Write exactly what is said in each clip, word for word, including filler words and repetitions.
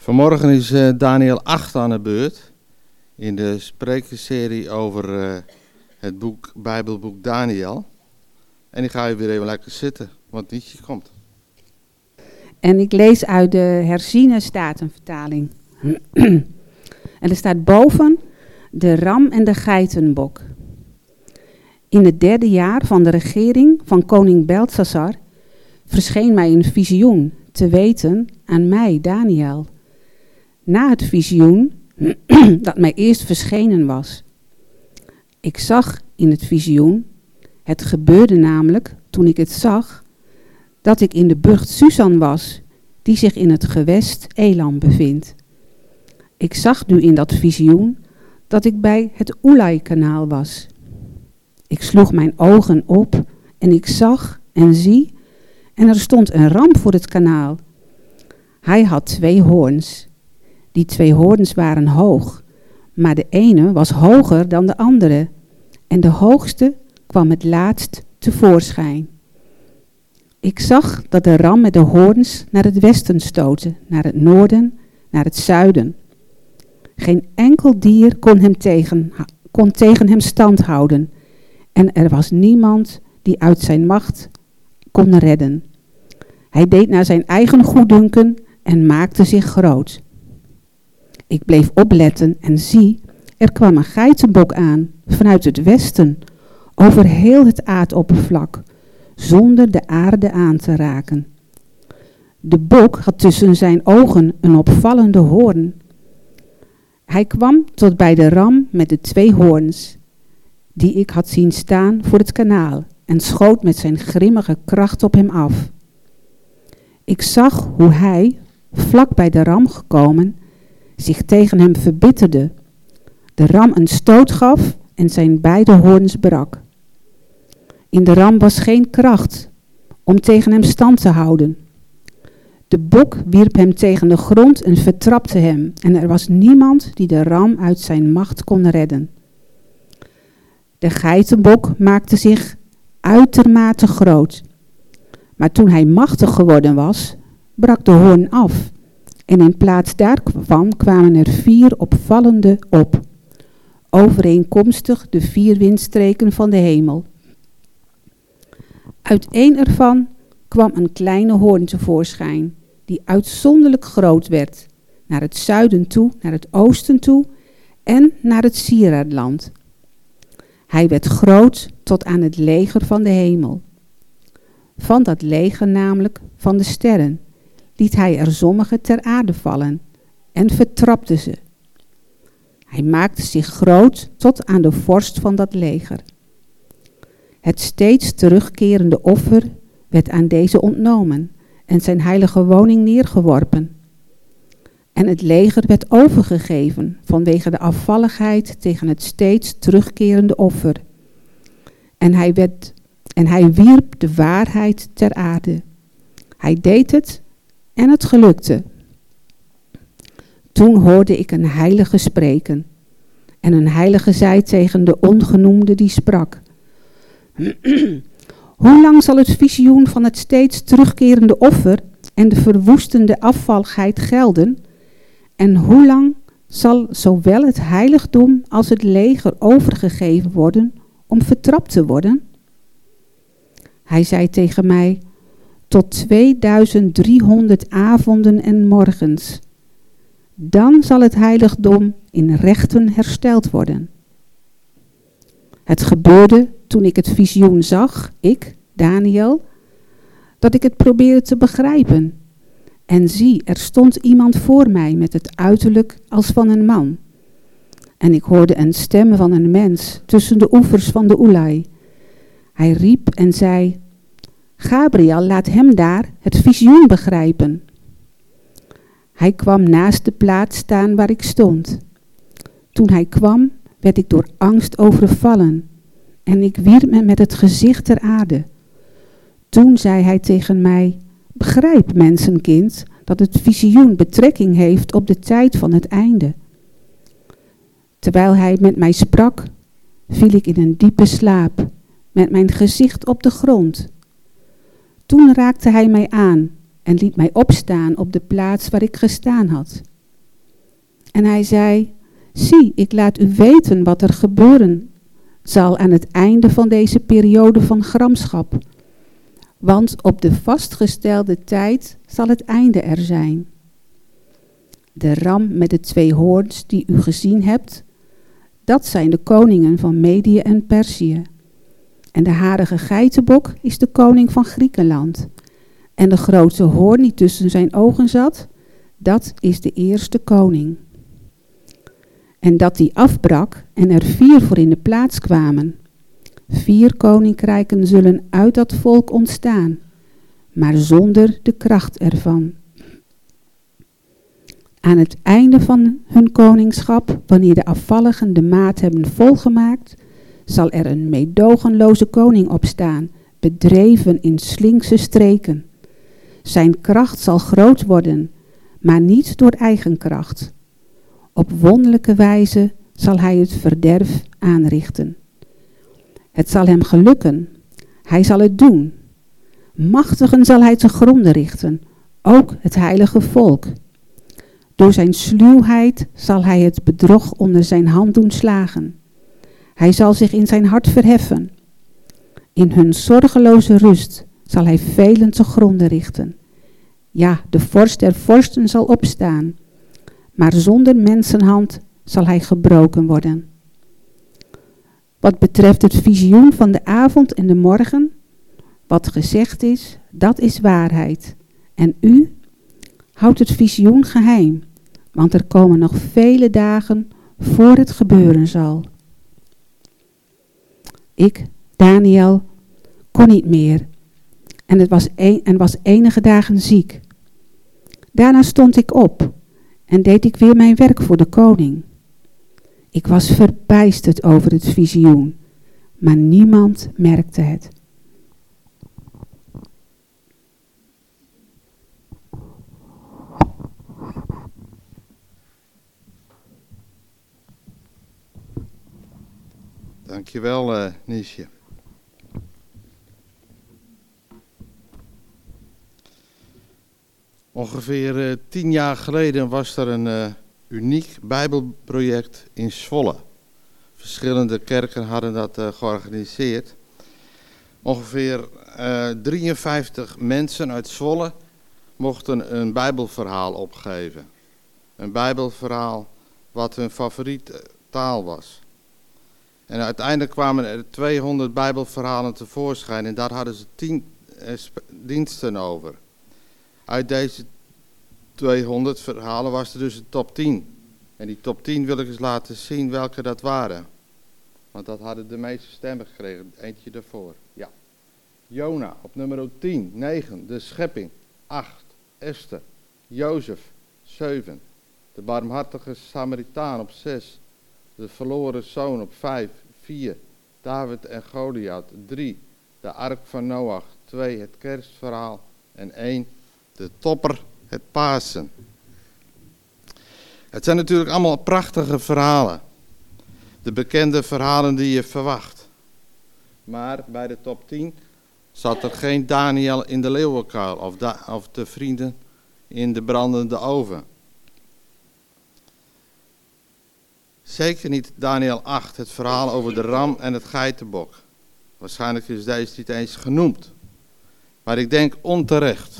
Vanmorgen is uh, Daniel acht aan de beurt in de spreekserie over uh, het boek, Bijbelboek Daniel. En ik ga je weer even lekker zitten, want Nietje komt. En ik lees uit de herziene statenvertaling. En er staat boven de ram en de geitenbok. In het derde jaar van de regering van koning Beltsassar verscheen mij een visioen, te weten aan mij, Daniel. Na het visioen dat mij eerst verschenen was. Ik zag in het visioen, het gebeurde namelijk toen ik het zag, dat ik in de burcht Susan was, die zich in het gewest Elam bevindt. Ik zag nu in dat visioen dat ik bij het Ulai-kanaal was. Ik sloeg mijn ogen op en ik zag en zie, en er stond een ram voor het kanaal. Hij had twee hoorns. Die twee hoorns waren hoog, maar de ene was hoger dan de andere, en de hoogste kwam het laatst tevoorschijn. Ik zag dat de ram met de hoorns naar het westen stootte, naar het noorden, naar het zuiden. Geen enkel dier kon hem tegen, kon tegen hem stand houden, en er was niemand die uit zijn macht kon redden. Hij deed naar zijn eigen goeddunken en maakte zich groot. Ik bleef opletten en zie, er kwam een geitenbok aan, vanuit het westen, over heel het aardoppervlak, zonder de aarde aan te raken. De bok had tussen zijn ogen een opvallende hoorn. Hij kwam tot bij de ram met de twee hoorns, die ik had zien staan voor het kanaal, en schoot met zijn grimmige kracht op hem af. Ik zag hoe hij, vlak bij de ram gekomen, zich tegen hem verbitterde, de ram een stoot gaf en zijn beide hoorns brak. In de ram was geen kracht om tegen hem stand te houden. De bok wierp hem tegen de grond en vertrapte hem, en er was niemand die de ram uit zijn macht kon redden. De geitenbok maakte zich uitermate groot, maar toen hij machtig geworden was, brak de hoorn af. En in plaats daarvan kwamen er vier opvallende op, overeenkomstig de vier windstreken van de hemel. Uit één ervan kwam een kleine hoorn tevoorschijn, die uitzonderlijk groot werd, naar het zuiden toe, naar het oosten toe en naar het sieraadland. Hij werd groot tot aan het leger van de hemel. Van dat leger namelijk van de sterren liet hij er sommige ter aarde vallen en vertrapte ze. Hij maakte zich groot tot aan de vorst van dat leger. Het steeds terugkerende offer werd aan deze ontnomen en zijn heilige woning neergeworpen. En het leger werd overgegeven vanwege de afvalligheid tegen het steeds terugkerende offer. En hij, werd, en hij wierp de waarheid ter aarde. Hij deed het en het gelukte. Toen hoorde ik een heilige spreken. En een heilige zei tegen de ongenoemde die sprak: Hoe lang zal het visioen van het steeds terugkerende offer en de verwoestende afvalligheid gelden? En hoe lang zal zowel het heiligdom als het leger overgegeven worden om vertrapt te worden? Hij zei tegen mij: Tot tweeduizend driehonderd avonden en morgens. Dan zal het heiligdom in rechten hersteld worden. Het gebeurde toen ik het visioen zag, ik, Daniel, dat ik het probeerde te begrijpen. En zie, er stond iemand voor mij met het uiterlijk als van een man. En ik hoorde een stem van een mens tussen de oevers van de Ulai. Hij riep en zei: Gabriel, laat hem daar het visioen begrijpen. Hij kwam naast de plaats staan waar ik stond. Toen hij kwam, werd ik door angst overvallen en ik wierp me met het gezicht ter aarde. Toen zei hij tegen mij: Begrijp, mensenkind, dat het visioen betrekking heeft op de tijd van het einde. Terwijl hij met mij sprak, viel ik in een diepe slaap, met mijn gezicht op de grond. Toen raakte hij mij aan en liet mij opstaan op de plaats waar ik gestaan had. En hij zei, zie, ik laat u weten wat er gebeuren zal aan het einde van deze periode van gramschap. Want op de vastgestelde tijd zal het einde er zijn. De ram met de twee hoorns die u gezien hebt, dat zijn de koningen van Medië en Perzië. En de harige geitenbok is de koning van Griekenland. En de grote hoorn die tussen zijn ogen zat, dat is de eerste koning. En dat die afbrak en er vier voor in de plaats kwamen. Vier koninkrijken zullen uit dat volk ontstaan, maar zonder de kracht ervan. Aan het einde van hun koningschap, wanneer de afvalligen de maat hebben volgemaakt, zal er een meedogenloze koning opstaan, bedreven in slinkse streken. Zijn kracht zal groot worden, maar niet door eigen kracht. Op wonderlijke wijze zal hij het verderf aanrichten. Het zal hem gelukken, hij zal het doen. Machtigen zal hij te gronde richten, ook het heilige volk. Door zijn sluwheid zal hij het bedrog onder zijn hand doen slagen. Hij zal zich in zijn hart verheffen. In hun zorgeloze rust zal hij velen te gronde richten. Ja, de vorst der vorsten zal opstaan, maar zonder mensenhand zal hij gebroken worden. Wat betreft het visioen van de avond en de morgen, wat gezegd is, dat is waarheid. En u houdt het visioen geheim, want er komen nog vele dagen voor het gebeuren zal. Ik, Daniel, kon niet meer en, het was, een, en was enige dagen ziek. Daarna stond ik op en deed ik weer mijn werk voor de koning. Ik was verbijsterd over het visioen, maar niemand merkte het. Dankjewel, uh, Niesje. Ongeveer uh, tien jaar geleden was er een uh, uniek Bijbelproject in Zwolle. Verschillende kerken hadden dat uh, georganiseerd. Ongeveer uh, drieënvijftig mensen uit Zwolle mochten een Bijbelverhaal opgeven. Een Bijbelverhaal wat hun favoriete taal was. En uiteindelijk kwamen er tweehonderd Bijbelverhalen tevoorschijn en daar hadden ze tien uh, diensten over. Uit deze tweehonderd verhalen was er dus een top tien. En die top tien wil ik eens laten zien welke dat waren. Want dat hadden de meeste stemmen gekregen. Eentje daarvoor. Ja. Jona op nummer tien. negen. De schepping. acht. Esther. Jozef. zeven. De barmhartige Samaritaan op zes. De verloren zoon op vijf. vier. David en Goliath. drie. De ark van Noach. twee. Het kerstverhaal. En één. De topper. Het Pasen. Het zijn natuurlijk allemaal prachtige verhalen. De bekende verhalen die je verwacht. Maar bij de top tien zat er geen Daniel in de leeuwenkuil of, da- of de vrienden in de brandende oven. Zeker niet Daniel acht, het verhaal over de ram en het geitenbok. Waarschijnlijk is deze niet eens genoemd. Maar ik denk onterecht.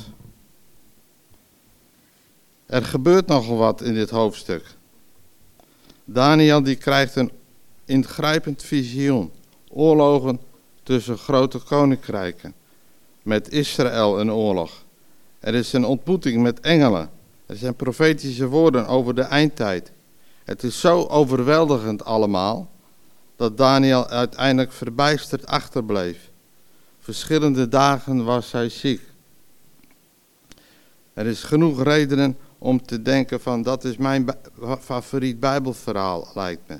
Er gebeurt nogal wat in dit hoofdstuk. Daniel die krijgt een ingrijpend visioen. Oorlogen tussen grote koninkrijken. Met Israël een oorlog. Er is een ontmoeting met engelen. Er zijn profetische woorden over de eindtijd. Het is zo overweldigend allemaal, dat Daniel uiteindelijk verbijsterd achterbleef. Verschillende dagen was hij ziek. Er is genoeg redenen om te denken van dat is mijn bij- favoriet Bijbelverhaal, lijkt me.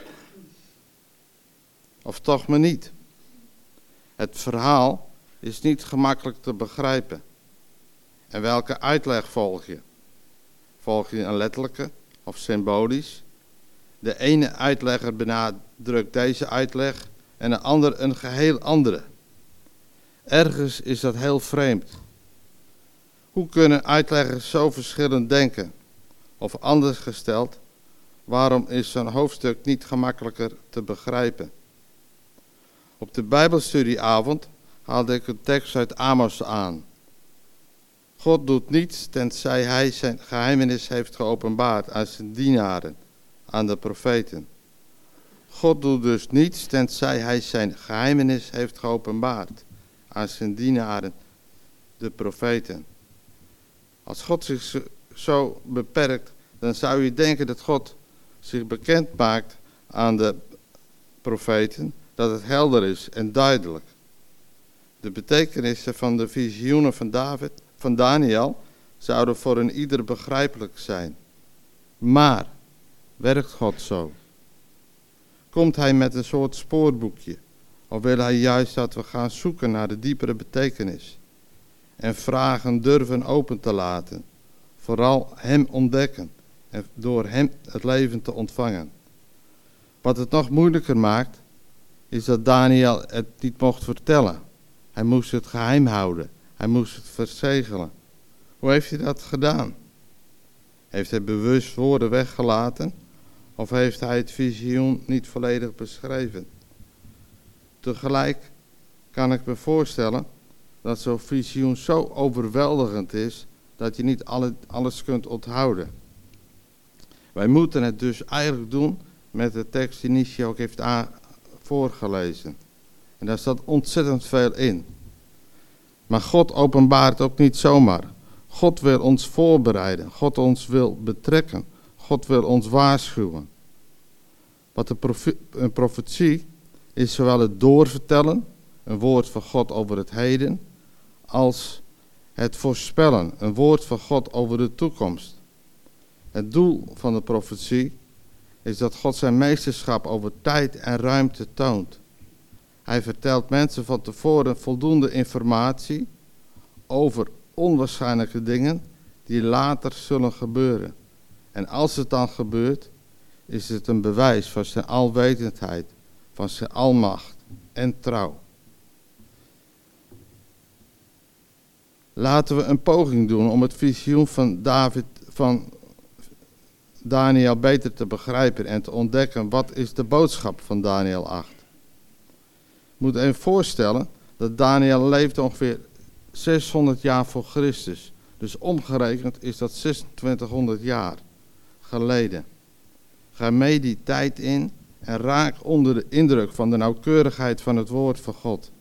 Of toch maar niet. Het verhaal is niet gemakkelijk te begrijpen. En welke uitleg volg je? Volg je een letterlijke of symbolisch? De ene uitlegger benadrukt deze uitleg en de ander een geheel andere. Ergens is dat heel vreemd. Hoe kunnen uitleggers zo verschillend denken? Of anders gesteld, Waarom is zo'n hoofdstuk niet gemakkelijker te begrijpen? Op de Bijbelstudieavond haalde ik een tekst uit Amos aan. God doet niets tenzij hij zijn geheimenis heeft geopenbaard aan zijn dienaren, aan de profeten. God doet dus niets tenzij hij zijn geheimenis heeft geopenbaard aan zijn dienaren, de profeten. Als God zich zo beperkt, dan zou je denken dat God zich bekend maakt aan de profeten, dat het helder is en duidelijk. De betekenissen van de visioenen van David, van Daniel, zouden voor een ieder begrijpelijk zijn. Maar, werkt God zo? Komt hij met een soort spoorboekje? Of wil hij juist dat we gaan zoeken naar de diepere betekenis? En vragen durven open te laten. Vooral hem ontdekken. En door hem het leven te ontvangen. Wat het nog moeilijker maakt, is dat Daniel het niet mocht vertellen. Hij moest het geheim houden. Hij moest het verzegelen. Hoe heeft hij dat gedaan? Heeft hij bewust woorden weggelaten? Of heeft hij het visioen niet volledig beschreven? Tegelijk kan ik me voorstellen dat zo'n visioen zo overweldigend is dat je niet alle, alles kunt onthouden. Wij moeten het dus eigenlijk doen met de tekst die Nietzsche ook heeft aan, voorgelezen. En daar staat ontzettend veel in. Maar God openbaart ook niet zomaar. God wil ons voorbereiden. God ons wil betrekken. God wil ons waarschuwen. Wat de profe- een profetie is zowel het doorvertellen, een woord van God over het heden, als het voorspellen, een woord van God over de toekomst. Het doel van de profetie is dat God zijn meesterschap over tijd en ruimte toont. Hij vertelt mensen van tevoren voldoende informatie over onwaarschijnlijke dingen die later zullen gebeuren. En als het dan gebeurt, is het een bewijs van zijn alwetendheid, van zijn almacht en trouw. Laten we een poging doen om het visioen van David, van Daniel beter te begrijpen en te ontdekken wat is de boodschap van Daniel acht. Je moet even voorstellen dat Daniel leefde ongeveer zeshonderd jaar voor Christus. Dus omgerekend is dat zesentwintighonderd jaar geleden. Ga mee die tijd in en raak onder de indruk van de nauwkeurigheid van het woord van God.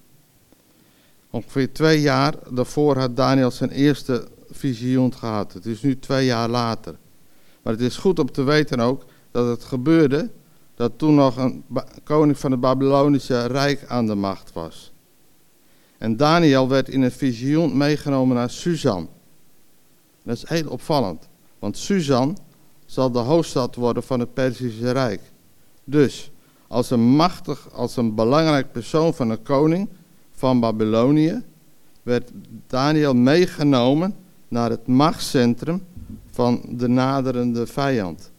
Ongeveer twee jaar daarvoor had Daniel zijn eerste visioen gehad. Het is nu twee jaar later. Maar het is goed om te weten ook dat het gebeurde dat toen nog een koning van het Babylonische Rijk aan de macht was. En Daniel werd in een visioen meegenomen naar Susan. Dat is heel opvallend, want Susan zal de hoofdstad worden van het Perzische Rijk. Dus, als een machtig, als een belangrijk persoon van een koning van Babylonië, werd Daniel meegenomen naar het machtscentrum van de naderende vijand.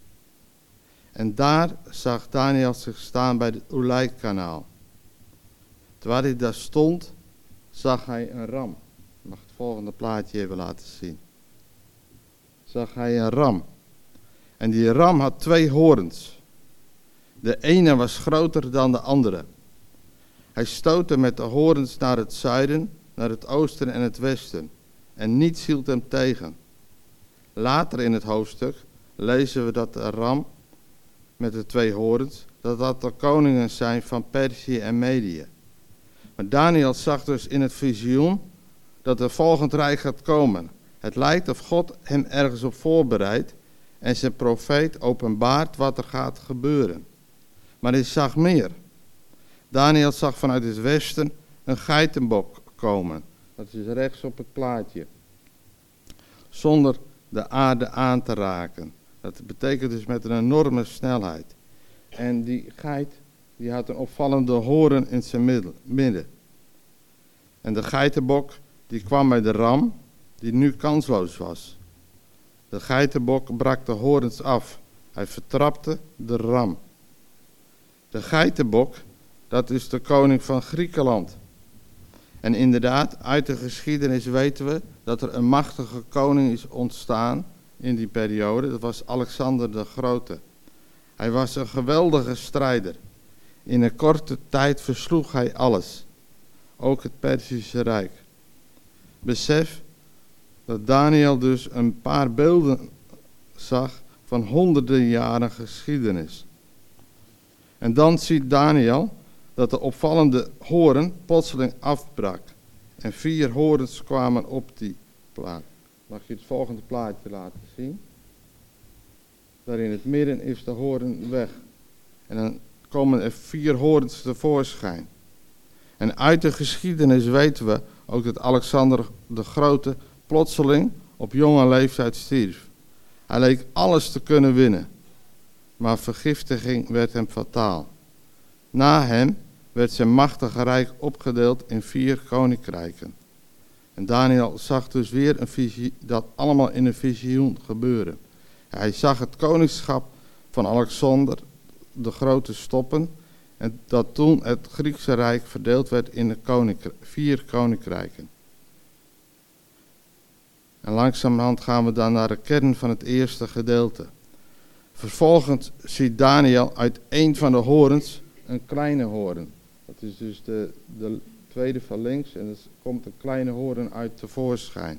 En daar zag Daniel zich staan bij het Ulai-kanaal. Terwijl hij daar stond, zag hij een ram. Ik mag het volgende plaatje even laten zien. Zag hij een ram. En die ram had twee horens. De ene was groter dan de andere. Hij stootte met de horens naar het zuiden, naar het oosten en het westen. En niets hield hem tegen. Later in het hoofdstuk lezen we dat de ram met de twee horens, dat dat de koningen zijn van Perzië en Medië. Maar Daniel zag dus in het visioen dat er volgend rijk gaat komen. Het lijkt of God hem ergens op voorbereidt en zijn profeet openbaart wat er gaat gebeuren. Maar hij zag meer. Daniel zag vanuit het westen een geitenbok komen. Dat is rechts op het plaatje. Zonder de aarde aan te raken. Dat betekent dus met een enorme snelheid. En die geit die had een opvallende hoorn in zijn midden. En de geitenbok die kwam bij de ram die nu kansloos was. De geitenbok brak de horens af. Hij vertrapte de ram. De geitenbok, dat is de koning van Griekenland. En inderdaad, uit de geschiedenis weten we dat er een machtige koning is ontstaan in die periode, dat was Alexander de Grote. Hij was een geweldige strijder. In een korte tijd versloeg hij alles, ook het Perzische Rijk. Besef dat Daniel dus een paar beelden zag van honderden jaren geschiedenis. En dan ziet Daniel dat de opvallende hoorn plotseling afbrak. En vier horens kwamen op die plaat. Mag je het volgende plaatje laten zien? Daar in het midden is de hoorn weg. En dan komen er vier horens tevoorschijn. En uit de geschiedenis weten we ook dat Alexander de Grote plotseling op jonge leeftijd stierf. Hij leek alles te kunnen winnen, maar vergiftiging werd hem fataal. Na hem werd zijn machtige rijk opgedeeld in vier koninkrijken. En Daniel zag dus weer een visie, dat allemaal in een visioen gebeuren. Hij zag het koningschap van Alexander de Grote stoppen en dat toen het Griekse rijk verdeeld werd in de koninkrijk, vier koninkrijken. En langzamerhand gaan we dan naar de kern van het eerste gedeelte. Vervolgens ziet Daniel uit een van de horens een kleine hoorn. Dat is dus de, de tweede van links en er komt een kleine hoorn uit tevoorschijn.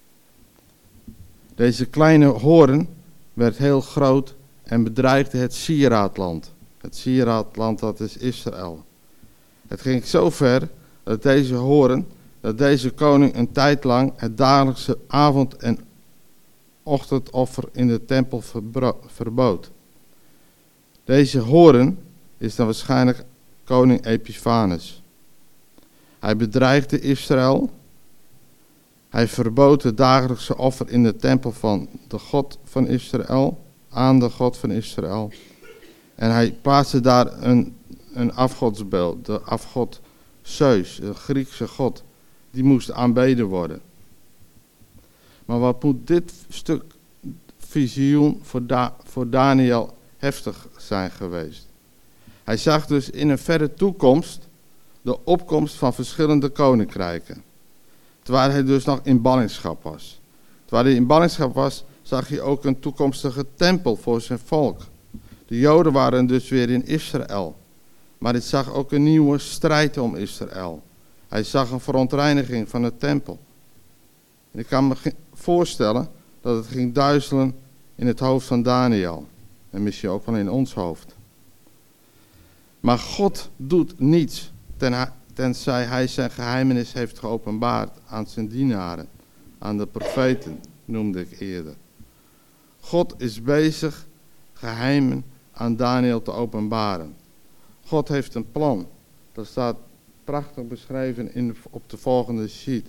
Deze kleine hoorn werd heel groot en bedreigde het sieraadland. Het sieraadland, dat is Israël. Het ging zo ver dat deze hoorn, dat deze koning een tijd lang het dagelijkse avond- en ochtendoffer in de tempel verbro- verbood. Deze hoorn is dan waarschijnlijk koning Epiphanes. Hij bedreigde Israël. Hij verbood het dagelijkse offer in de tempel van de God van Israël, aan de God van Israël. En hij plaatste daar een, een afgodsbeeld, de afgod Zeus, de Griekse god. Die moest aanbeden worden. Maar wat moet dit stuk visioen voor, da- voor Daniel heftig zijn geweest? Hij zag dus in een verre toekomst de opkomst van verschillende koninkrijken. Terwijl hij dus nog in ballingschap was. Terwijl hij in ballingschap was, zag hij ook een toekomstige tempel voor zijn volk. De Joden waren dus weer in Israël. Maar hij zag ook een nieuwe strijd om Israël. Hij zag een verontreiniging van de tempel. En ik kan me voorstellen dat het ging duizelen in het hoofd van Daniel. En misschien ook wel in ons hoofd. Maar God doet niets ten, tenzij hij zijn geheimenis heeft geopenbaard aan zijn dienaren. Aan de profeten noemde ik eerder. God is bezig geheimen aan Daniel te openbaren. God heeft een plan. Dat staat prachtig beschreven in de, op de volgende sheet.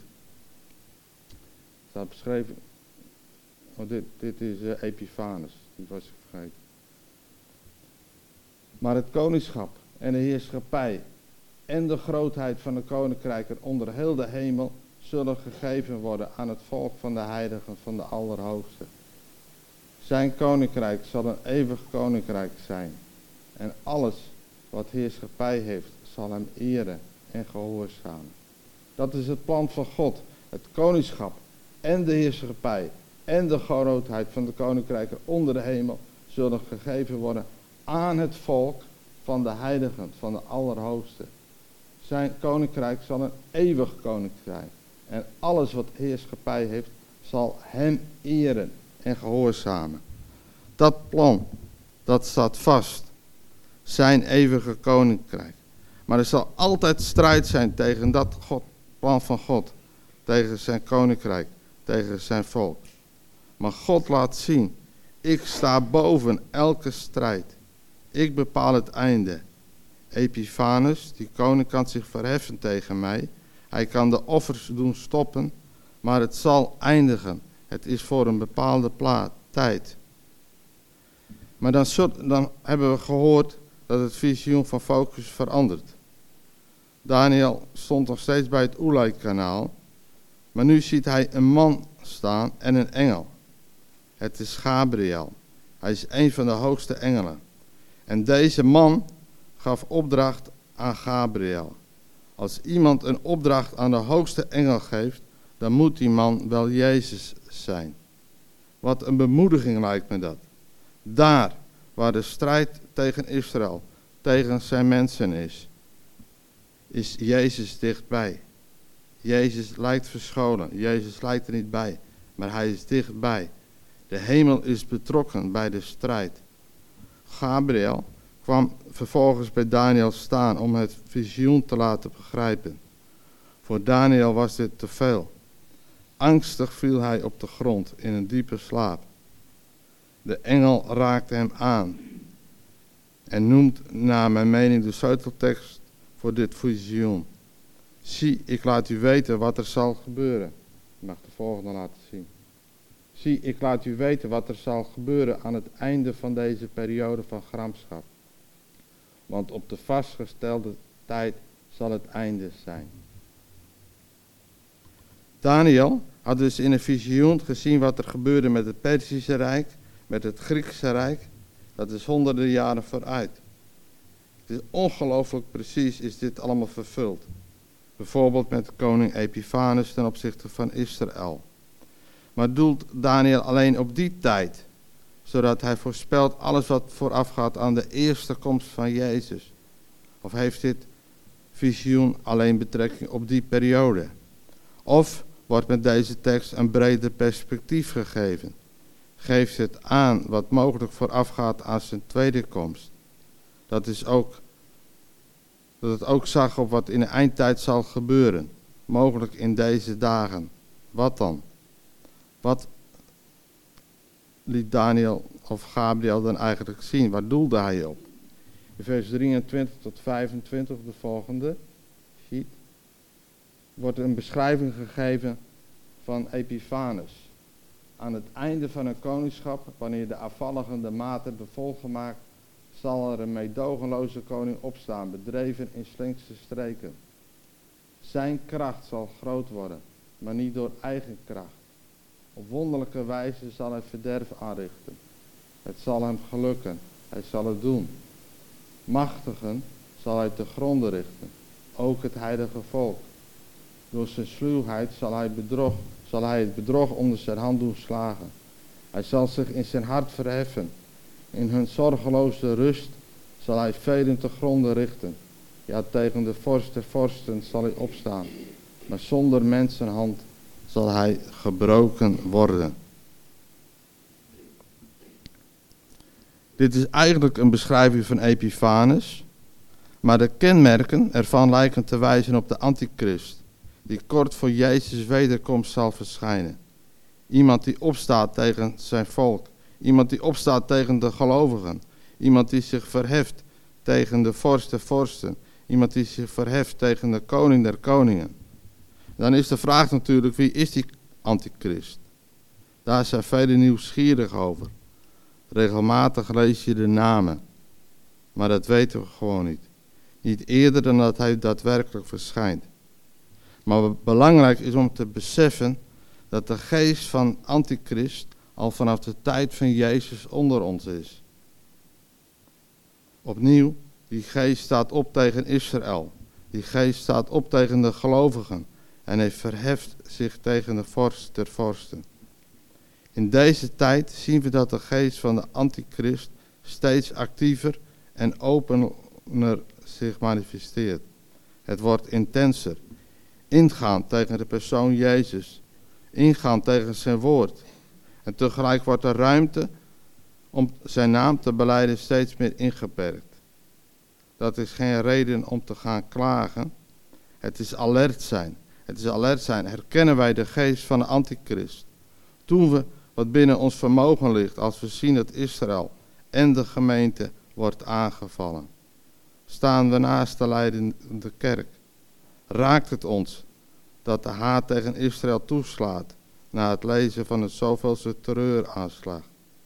Staat beschreven. Oh, dit, dit is uh, Epiphanes. Die was ik vergeten. Maar het koningschap en de heerschappij en de grootheid van de koninkrijken onder heel de hemel zullen gegeven worden aan het volk van de heiligen van de Allerhoogste. Zijn koninkrijk zal een eeuwig koninkrijk zijn. En alles wat heerschappij heeft, zal hem eren en gehoorzamen. Dat is het plan van God. Het koningschap en de heerschappij en de grootheid van de koninkrijken onder de hemel zullen gegeven worden aan het volk van de heiligen, van de Allerhoogste. Zijn koninkrijk zal een eeuwig koninkrijk zijn. En alles wat heerschappij heeft, zal hem eren en gehoorzamen. Dat plan, dat staat vast. Zijn eeuwige koninkrijk. Maar er zal altijd strijd zijn tegen dat God, plan van God. Tegen zijn koninkrijk, tegen zijn volk. Maar God laat zien, ik sta boven elke strijd. Ik bepaal het einde. Epiphanes, die koning, kan zich verheffen tegen mij. Hij kan de offers doen stoppen, maar het zal eindigen. Het is voor een bepaalde plaat, tijd. Maar dan, dan hebben we gehoord dat het visioen van focus verandert. Daniel stond nog steeds bij het Ulai-kanaal, maar nu ziet hij een man staan en een engel. Het is Gabriel. Hij is een van de hoogste engelen. En deze man gaf opdracht aan Gabriel. Als iemand een opdracht aan de hoogste engel geeft, dan moet die man wel Jezus zijn. Wat een bemoediging lijkt me dat. Daar waar de strijd tegen Israël, tegen zijn mensen is, is Jezus dichtbij. Jezus lijkt verscholen, Jezus lijkt er niet bij, maar hij is dichtbij. De hemel is betrokken bij de strijd. Gabriel kwam vervolgens bij Daniel staan om het visioen te laten begrijpen. Voor Daniel was dit te veel. Angstig viel hij op de grond in een diepe slaap. De engel raakte hem aan en noemt naar mijn mening de sleuteltekst voor dit visioen. Zie, ik laat u weten wat er zal gebeuren. Ik mag de volgende laten zien. Zie, ik laat u weten wat er zal gebeuren aan het einde van deze periode van gramschap. Want op de vastgestelde tijd zal het einde zijn. Daniel had dus in een visioen gezien wat er gebeurde met het Perzische Rijk, met het Griekse Rijk. Dat is honderden jaren vooruit. Het is ongelooflijk precies is dit allemaal vervuld. Bijvoorbeeld met koning Epiphanes ten opzichte van Israël. Maar doelt Daniel alleen op die tijd, zodat hij voorspelt alles wat voorafgaat aan de eerste komst van Jezus? Of heeft dit visioen alleen betrekking op die periode? Of wordt met deze tekst een breder perspectief gegeven? Geeft het aan wat mogelijk voorafgaat aan zijn tweede komst? Dat is ook, dat het ook zag op wat in de eindtijd zal gebeuren, mogelijk in deze dagen. Wat dan? Wat liet Daniel of Gabriel dan eigenlijk zien? Waar doelde hij op? In vers drieëntwintig tot vijfentwintig, de volgende sheet, wordt een beschrijving gegeven van Epiphanes. Aan het einde van een koningschap, wanneer de afvallige maat hebben volgemaakt, zal er een meedogenloze koning opstaan, bedreven in slinkse streken. Zijn kracht zal groot worden, maar niet door eigen kracht. Op wonderlijke wijze zal hij verderf aanrichten. Het zal hem gelukken, hij zal het doen. Machtigen zal hij te gronde richten, ook het heilige volk. Door zijn sluwheid zal hij, bedrog, zal hij het bedrog onder zijn hand doen slagen. Hij zal zich in zijn hart verheffen. In hun zorgeloze rust zal hij velen te gronde richten. Ja, tegen de vorst der vorsten zal hij opstaan. Maar zonder mensenhand zal hij gebroken worden. Dit is eigenlijk een beschrijving van Epiphanes. Maar de kenmerken ervan lijken te wijzen op de antichrist, die kort voor Jezus' wederkomst zal verschijnen. Iemand die opstaat tegen zijn volk. Iemand die opstaat tegen de gelovigen. Iemand die zich verheft tegen de vorst der vorsten. Iemand die zich verheft tegen de koning der koningen. Dan is de vraag natuurlijk, wie is die antichrist? Daar zijn velen nieuwsgierig over. Regelmatig lees je de namen. Maar dat weten we gewoon niet. Niet eerder dan dat hij daadwerkelijk verschijnt. Maar belangrijk is om te beseffen dat de geest van antichrist al vanaf de tijd van Jezus onder ons is. Opnieuw, die geest staat op tegen Israël. Die geest staat op tegen de gelovigen. En hij verheft zich tegen de vorst der vorsten. In deze tijd zien we dat de geest van de antichrist steeds actiever en opener zich manifesteert. Het wordt intenser. Ingaan tegen de persoon Jezus. Ingaan tegen zijn woord. En tegelijk wordt de ruimte om zijn naam te belijden steeds meer ingeperkt. Dat is geen reden om te gaan klagen. Het is alert zijn. Het is alert zijn. Herkennen wij de geest van de antichrist? Doen we wat binnen ons vermogen ligt als we zien dat Israël en de gemeente wordt aangevallen? Staan we naast de leidende kerk? Raakt het ons dat de haat tegen Israël toeslaat na het lezen van het zoveelste terreuraanslag?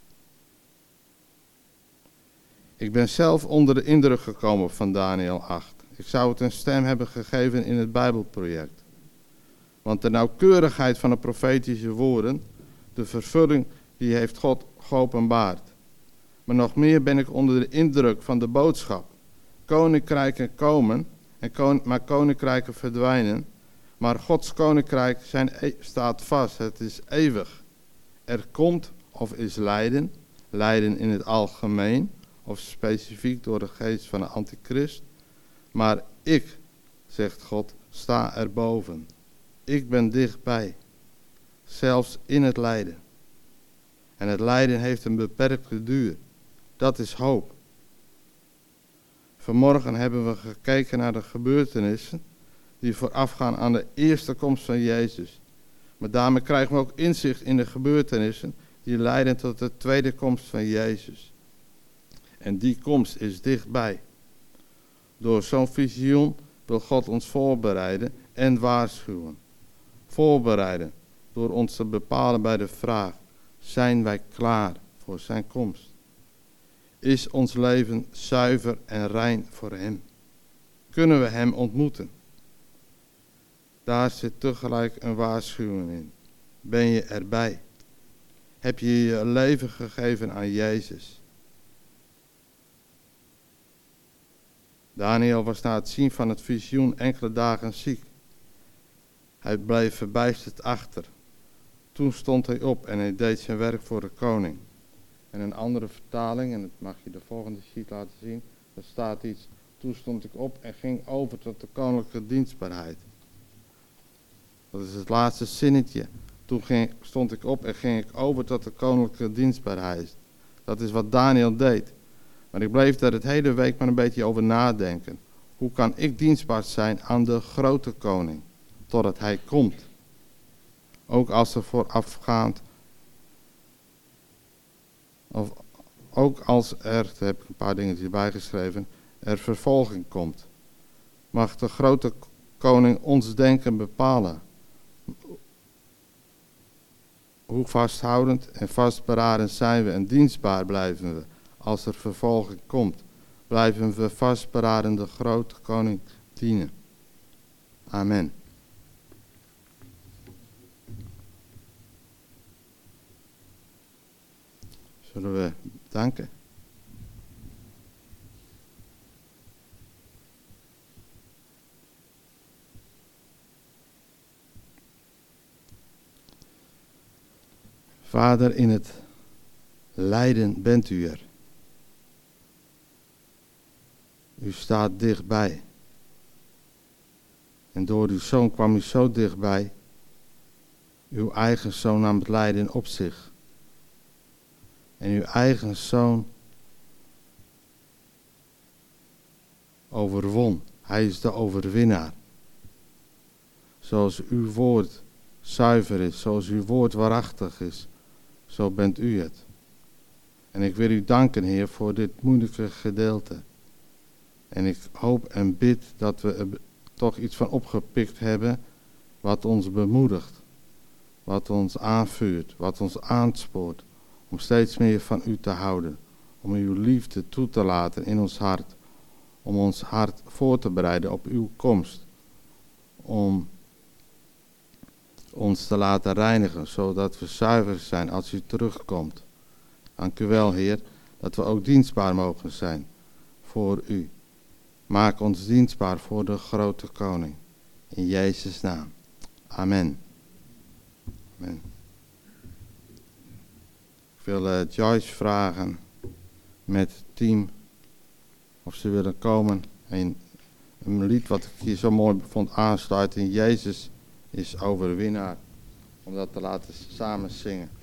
Ik ben zelf onder de indruk gekomen van Daniel acht. Ik zou het een stem hebben gegeven in het Bijbelproject. Want de nauwkeurigheid van de profetische woorden, de vervulling, die heeft God geopenbaard. Maar nog meer ben ik onder de indruk van de boodschap. Koninkrijken komen, en kon, maar koninkrijken verdwijnen. Maar Gods koninkrijk zijn, staat vast, het is eeuwig. Er komt of is lijden, lijden in het algemeen of specifiek door de geest van de antichrist. Maar ik, zegt God, sta erboven. Ik ben dichtbij, zelfs in het lijden. En het lijden heeft een beperkte duur. Dat is hoop. Vanmorgen hebben we gekeken naar de gebeurtenissen die voorafgaan aan de eerste komst van Jezus. Maar daarmee krijgen we ook inzicht in de gebeurtenissen die leiden tot de tweede komst van Jezus. En die komst is dichtbij. Door zo'n visioen wil God ons voorbereiden en waarschuwen. Voorbereiden door ons te bepalen bij de vraag: zijn wij klaar voor zijn komst? Is ons leven zuiver en rein voor hem? Kunnen we hem ontmoeten? Daar zit tegelijk een waarschuwing in. Ben je erbij? Heb je je leven gegeven aan Jezus? Daniel was na het zien van het visioen enkele dagen ziek. Hij bleef verbijsterd achter. Toen stond hij op en hij deed zijn werk voor de koning. En een andere vertaling, en dat mag je de volgende sheet laten zien, daar staat iets: toen stond ik op en ging over tot de koninklijke dienstbaarheid. Dat is het laatste zinnetje. Toen ging, stond ik op en ging ik over tot de koninklijke dienstbaarheid. Dat is wat Daniel deed. Maar ik bleef daar het hele week maar een beetje over nadenken. Hoe kan ik dienstbaar zijn aan de grote koning, totdat hij komt? Ook als er voorafgaand, of ook als er, daar heb ik een paar dingetjes bijgeschreven, er vervolging komt. Mag de grote koning ons denken bepalen. Hoe vasthoudend en vastberaden zijn we en dienstbaar blijven we als er vervolging komt. Blijven we vastberaden de grote koning dienen. Amen. Zullen we danken? Vader, in het lijden bent u er. U staat dichtbij. En door uw zoon kwam u zo dichtbij. Uw eigen zoon nam het lijden op zich. En uw eigen zoon overwon. Hij is de overwinnaar. Zoals uw woord zuiver is, zoals uw woord waarachtig is, zo bent u het. En ik wil u danken, Heer, voor dit moeilijke gedeelte. En ik hoop en bid dat we er toch iets van opgepikt hebben wat ons bemoedigt, wat ons aanvuurt, wat ons aanspoort om steeds meer van u te houden, om uw liefde toe te laten in ons hart, om ons hart voor te bereiden op uw komst, om ons te laten reinigen, zodat we zuiver zijn als u terugkomt. Dank u wel, Heer, dat we ook dienstbaar mogen zijn voor u. Maak ons dienstbaar voor de grote koning. In Jezus' naam. Amen. Amen. Ik wil uh, Joyce vragen met het team of ze willen komen en een lied wat ik hier zo mooi vond aansluiten. Jezus is overwinnaar. Om dat te laten samen zingen.